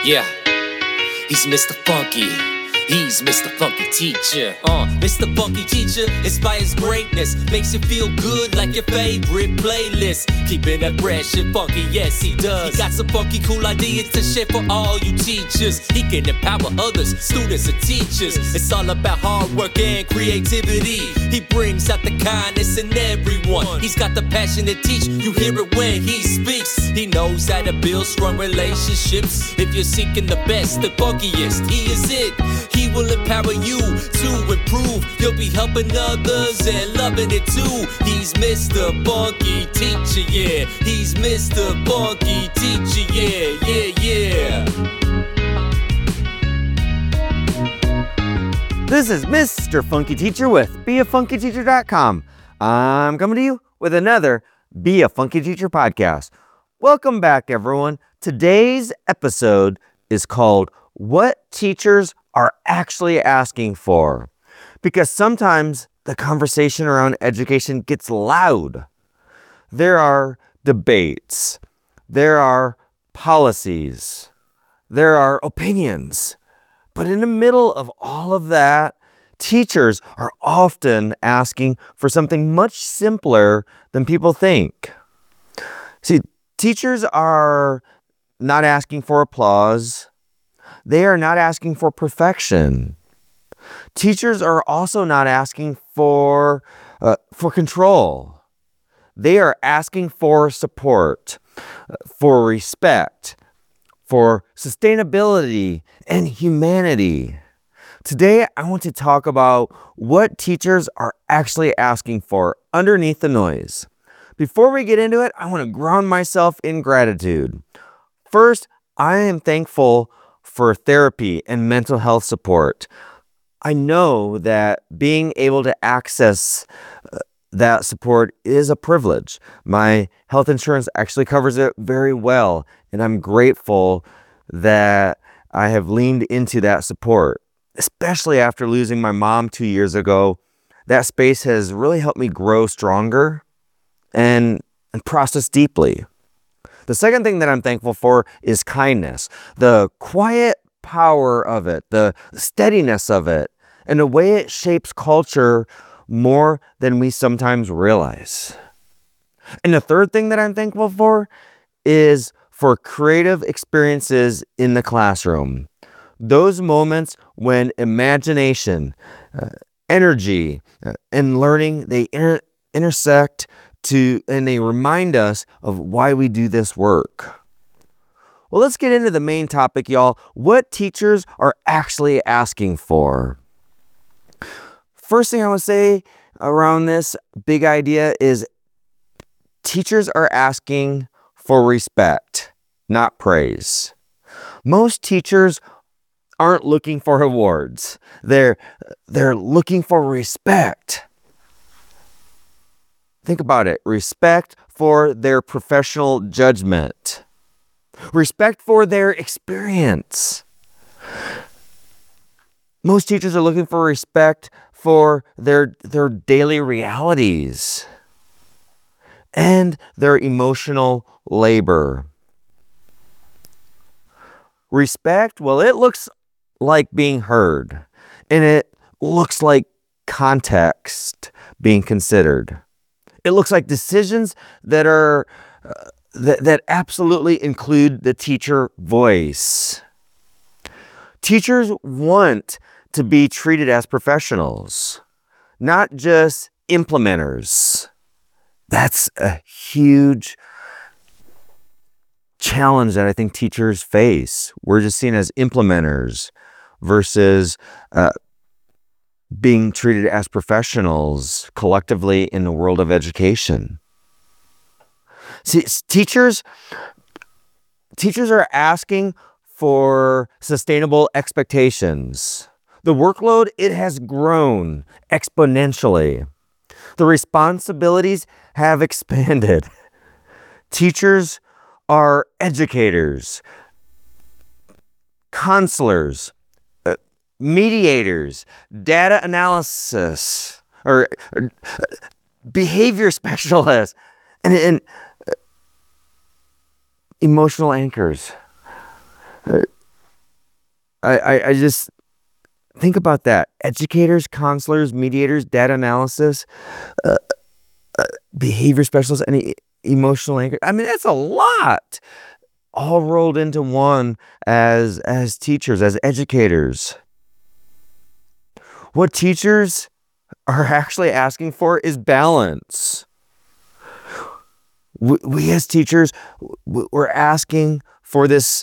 Yeah, he's Mr. Funky. He's Mr. Funky Teacher. Mr. Funky Teacher inspires greatness, makes you feel good like your favorite playlist. Keeping it fresh and funky, yes he does. He got some funky cool ideas to share for all you teachers. He can empower others, students and teachers. It's all about hard work and creativity. He brings out the kindness in everyone. He's got the passion to teach, you hear it when he speaks. He knows how to build strong relationships. If you're seeking the best, the funkiest, he is it. He will empower you to improve. You'll be helping others and loving it too. He's Mr. Funky Teacher, yeah. He's Mr. Funky Teacher, yeah, yeah, yeah. This is Mr. Funky Teacher with BeAFunkyTeacher.com. I'm coming to you with another Be a Funky Teacher podcast. Welcome back, everyone. Today's episode is called What Teachers Are Actually Asking For. Because sometimes the conversation around education gets loud. There are debates. There are policies. There are opinions. But in the middle of all of that, teachers are often asking for something much simpler than people think. See, teachers are not asking for applause. They are not asking for perfection. Teachers are also not asking for control. They are asking for support, for respect, for sustainability and humanity. Today, I want to talk about what teachers are actually asking for underneath the noise. Before we get into it, I want to ground myself in gratitude. First, I am thankful for therapy and mental health support. I know that being able to access that support is a privilege. My health insurance actually covers it very well, and I'm grateful that I have leaned into that support, especially after losing my mom 2 years ago. That space has really helped me grow stronger and process deeply. The second thing that I'm thankful for is kindness, the quiet power of it, the steadiness of it, and the way it shapes culture more than we sometimes realize. And the third thing that I'm thankful for is for creative experiences in the classroom. Those moments when imagination, energy, and learning, they intersect and they remind us of why we do this work. Well, let's get into the main topic, y'all. What teachers are actually asking for. First thing I want to say around this big idea is teachers are asking for respect, not praise. Most teachers aren't looking for awards. They're looking for respect. Think about it. Respect for their professional judgment. Respect for their experience. Most teachers are looking for respect for their daily realities and their emotional labor. Respect, well, it looks like being heard, and it looks like context being considered. It looks like decisions that are that absolutely include the teacher voice. Teachers want to be treated as professionals, not just implementers. That's a huge challenge that I think teachers face. We're just seen as implementers versus being treated as professionals collectively in the world of education. See, teachers are asking for sustainable expectations. The workload, it has grown exponentially. The responsibilities have expanded. Teachers are educators, counselors, mediators, data analysis, or behavior specialists, and emotional anchors. I just think about that. Educators, counselors, mediators, data analysis, behavior specialists, any emotional anchor. I mean, that's a lot all rolled into one as teachers, as educators. What teachers are actually asking for is balance. We as teachers, we're asking for this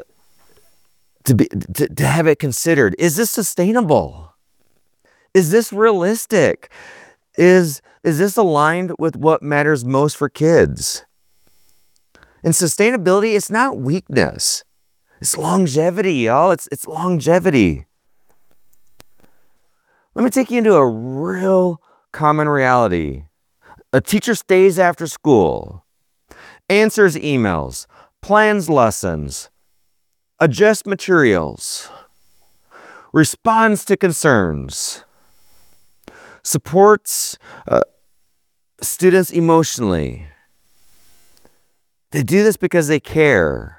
to have it considered. Is this sustainable? Is this realistic? Is this aligned with what matters most for kids? And sustainability, it's not weakness. It's longevity, y'all. It's longevity. Let me take you into a real common reality. A teacher stays after school, answers emails, plans lessons, adjusts materials, responds to concerns, supports students emotionally. They do this because they care.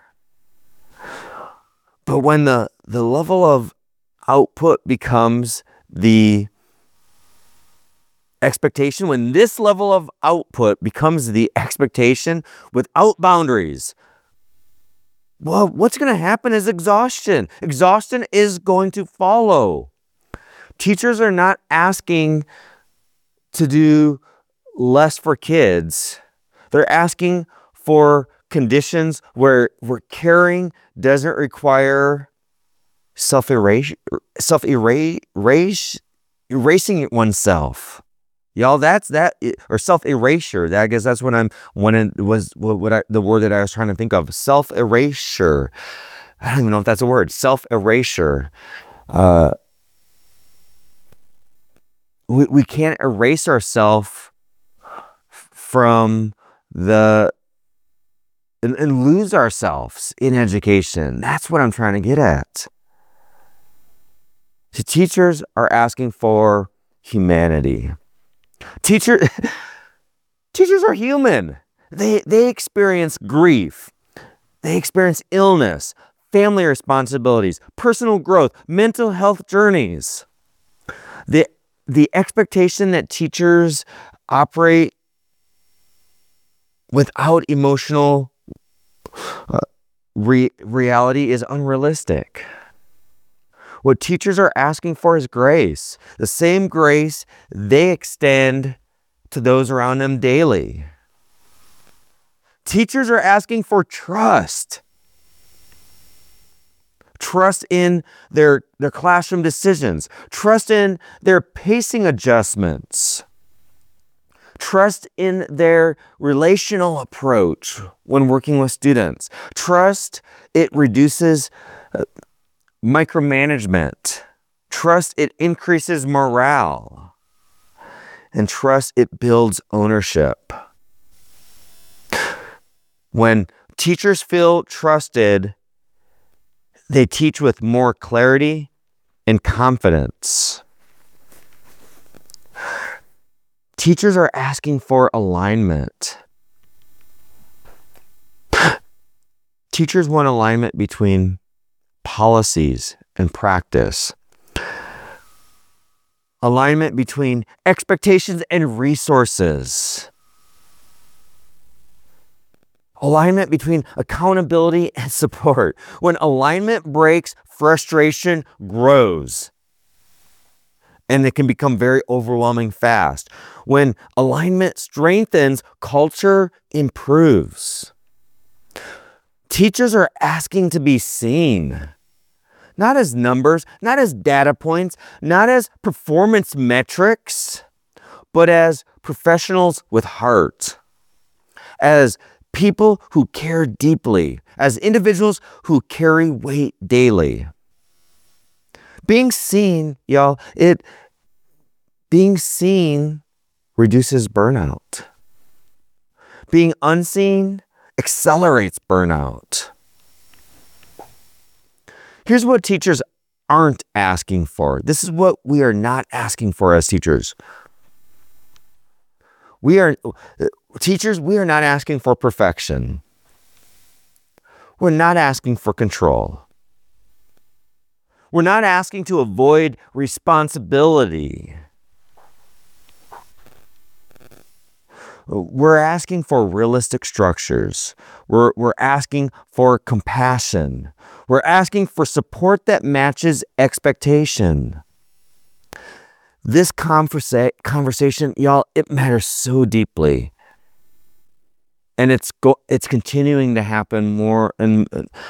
But when the level of output becomes the expectation, when this level of output becomes the expectation without boundaries, well, what's going to happen is exhaustion. Exhaustion is going to follow. Teachers are not asking to do less for kids. They're asking for conditions where caring doesn't require erasing oneself. Y'all, that's that, or self-erasure. I guess that's the word that I was trying to think of. Self-erasure. I don't even know if that's a word. Self-erasure. We can't erase ourselves from and lose ourselves in education. That's what I'm trying to get at. So teachers are asking for humanity. Teachers are human. They experience grief. They experience illness, family responsibilities, personal growth, mental health journeys. The expectation that teachers operate without emotional reality is unrealistic. What teachers are asking for is grace, the same grace they extend to those around them daily. Teachers are asking for trust. Trust in their classroom decisions. Trust in their pacing adjustments. Trust in their relational approach when working with students. Trust, it reduces micromanagement. Trust, it increases morale. And trust, it builds ownership. When teachers feel trusted, they teach with more clarity and confidence. Teachers are asking for alignment. Teachers want alignment between policies and practice. Alignment between expectations and resources. Alignment between accountability and support. When alignment breaks, frustration grows. And it can become very overwhelming fast. When alignment strengthens, culture improves. Teachers are asking to be seen. Not as numbers, not as data points, not as performance metrics, but as professionals with heart. As people who care deeply, as individuals who carry weight daily. Being seen, y'all, being seen reduces burnout. Being unseen accelerates burnout. Here's what teachers aren't asking for. This is what we are not asking for as teachers. Teachers, we are not asking for perfection. We're not asking for control. We're not asking to avoid responsibility. We're asking for realistic structures. We're asking for compassion. We're asking for support that matches expectation. This conversation, y'all, it matters so deeply. And it's continuing to happen more and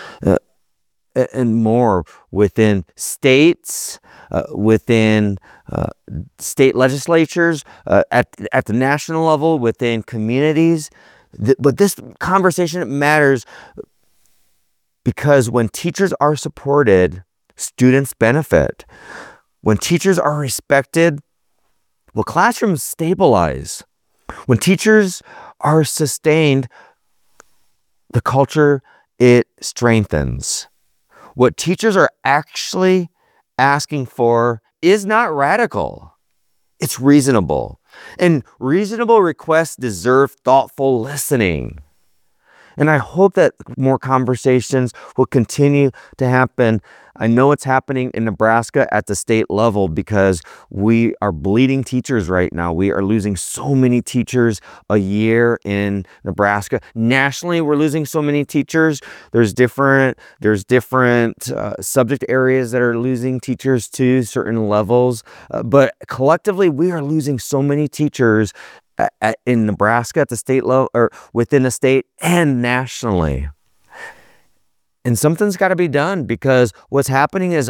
more within states, within state legislatures, at the national level, within communities. But this conversation, it matters because when teachers are supported, students benefit. When teachers are respected, well, classrooms stabilize. When teachers are sustained, the culture, it strengthens. What teachers are actually asking for is not radical. It's reasonable. And reasonable requests deserve thoughtful listening. And I hope that more conversations will continue to happen. I know it's happening in Nebraska at the state level because we are bleeding teachers right now. We are losing so many teachers a year in Nebraska. Nationally, we're losing so many teachers. There's different subject areas that are losing teachers to certain levels. But collectively, we are losing so many teachers in Nebraska at the state level, or within the state and nationally. And something's got to be done because what's happening is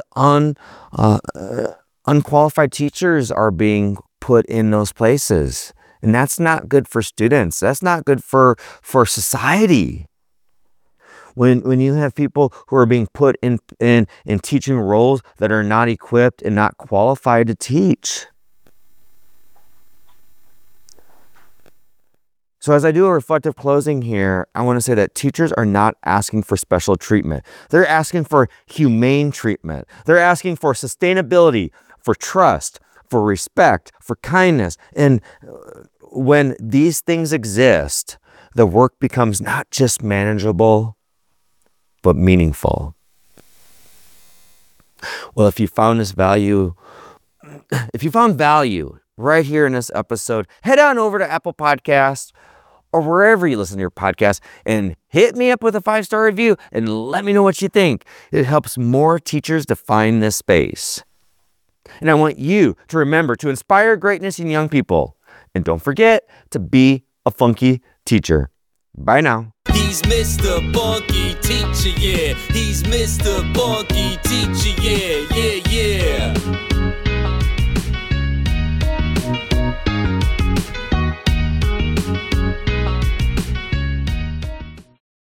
unqualified teachers are being put in those places. And that's not good for students. That's not good for society. When you have people who are being put in teaching roles that are not equipped and not qualified to teach. So as I do a reflective closing here, I want to say that teachers are not asking for special treatment. They're asking for humane treatment. They're asking for sustainability, for trust, for respect, for kindness. And when these things exist, the work becomes not just manageable, but meaningful. Well, if you found value right here in this episode, head on over to Apple Podcasts or wherever you listen to your podcast and hit me up with a 5-star review and let me know what you think. It helps more teachers to find this space. And I want you to remember to inspire greatness in young people. And don't forget to be a funky teacher. Bye now. He's Mr. Funky Teacher, yeah. He's Mr. Funky Teacher, yeah, yeah, yeah.